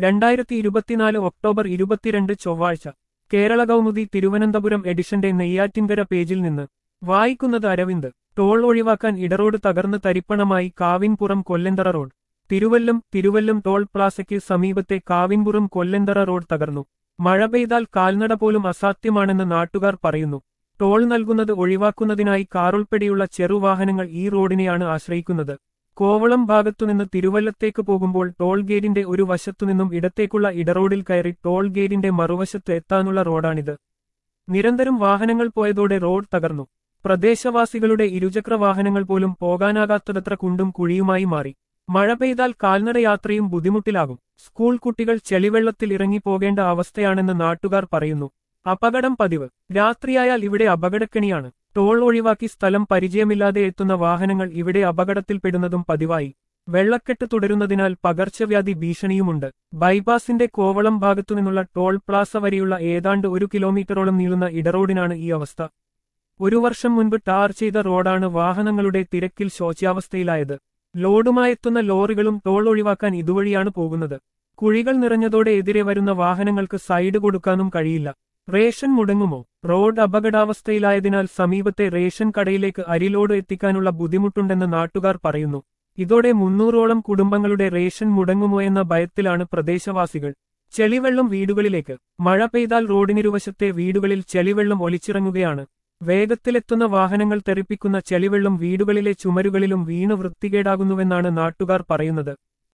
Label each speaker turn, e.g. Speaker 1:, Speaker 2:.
Speaker 1: 2024 October 22 ചൊവ്വാഴ്ച കേരള കൗമുദി തിരുവനന്തപുരം എഡിഷന്റെ നെയ്യാറ്റിൻകര പേജിൽ നിന്ന് വായിക്കുന്നത് അരവിന്ദ്. ടോൾ ഒഴിവാക്കാൻ ഇടറോഡ് തകർന്ന് തരിപ്പണമായി കാവിൻപുറം കൊല്ലന്തറ റോഡ്. തിരുവല്ലം ടോൾ പ്ലാസയ്ക്ക് സമീപത്തെ കാവിൻപുറം കൊല്ലന്തറ റോഡ് തകർന്നു. മഴ പെയ്താൽ കാൽനട പോലും അസാധ്യമാണെന്ന് നാട്ടുകാർ പറയുന്നു. ടോൾ നൽകുന്നത് ഒഴിവാക്കുന്നതിനായി കാറുൾപ്പെടെയുള്ള ചെറുവാഹനങ്ങൾ ഈ റോഡിനെയാണ് ആശ്രയിക്കുന്നത്. കോവളം ഭാഗത്തുനിന്ന് തിരുവല്ലത്തേക്ക് പോകുമ്പോൾ ടോൾ ഗേറ്റിന്റെ ഒരു വശത്തുനിന്നും ഇടത്തേക്കുള്ള ഇടറോഡിൽ കയറി ടോൾ ഗേറ്റിന്റെ മറുവശത്ത് എത്താനുള്ള റോഡാണിത്. നിരന്തരം വാഹനങ്ങൾ പോയതോടെ റോഡ് തകർന്നു. പ്രദേശവാസികളുടെ ഇരുചക്ര വാഹനങ്ങൾ പോലും പോകാനാകാത്തതത്ര കുണ്ടും കുഴിയുമായി മാറി. മഴ പെയ്താൽ കാൽനടയാത്രയും ബുദ്ധിമുട്ടിലാകും. സ്കൂൾ കുട്ടികൾ ചെളിവെള്ളത്തിൽ ഇറങ്ങിപ്പോകേണ്ട അവസ്ഥയാണെന്ന് നാട്ടുകാർ പറയുന്നു. അപകടം പതിവ്. രാത്രിയായാൽ ഇവിടെ അപകടക്കെണിയാണ്. ടോൾ ഒഴിവാക്കി സ്ഥലം പരിചയമില്ലാതെ എത്തുന്ന വാഹനങ്ങൾ ഇവിടെ അപകടത്തിൽപ്പെടുന്നതും പതിവായി. വെള്ളക്കെട്ട് തുടരുന്നതിനാൽ പകർച്ചവ്യാധി ഭീഷണിയുമുണ്ട്. ബൈപ്പാസിന്റെ കോവളം ഭാഗത്തുനിന്നുള്ള ടോൾ പ്ലാസ വരെയുള്ള ഏതാണ്ട് 1 കിലോമീറ്ററോളം നീളുന്ന ഇടറോഡിനാണ് ഈ അവസ്ഥ. 1 വർഷം മുൻപ് ടാർ ചെയ്ത റോഡാണ് വാഹനങ്ങളുടെ തിരക്കിൽ ശോച്യാവസ്ഥയിലായത്. ലോഡുമായെത്തുന്ന ലോറികളും ടോൾ ഒഴിവാക്കാൻ ഇതുവഴിയാണ് പോകുന്നത്. കുഴികൾ നിറഞ്ഞതോടെ എതിരെ വരുന്ന വാഹനങ്ങൾക്ക് സൈഡ് കൊടുക്കാനും കഴിയില്ല. റേഷൻ മുടങ്ങുമോ? റോഡ് അപകടാവസ്ഥയിലായതിനാൽ സമീപത്തെ റേഷൻ കടയിലേക്ക് അരിലോഡ് എത്തിക്കാനുള്ള ബുദ്ധിമുട്ടുണ്ടെന്ന് നാട്ടുകാർ പറയുന്നു. ഇതോടെ 300ഓളം കുടുംബങ്ങളുടെ റേഷൻ മുടങ്ങുമോ എന്ന ഭയത്തിലാണ് പ്രദേശവാസികൾ. ചെളിവെള്ളം വീടുകളിലേക്ക്. മഴ പെയ്താൽ റോഡിനിരുവശത്തെ വീടുകളിൽ ചെളിവെള്ളം ഒലിച്ചിറങ്ങുകയാണ്. വേഗത്തിലെത്തുന്ന വാഹനങ്ങൾ തെറിപ്പിക്കുന്ന ചെളിവെള്ളം വീടുകളിലെ ചുമരുകളിലും വീണ് വൃത്തികേടാകുന്നുവെന്നാണ് നാട്ടുകാർ പറയുന്നത്.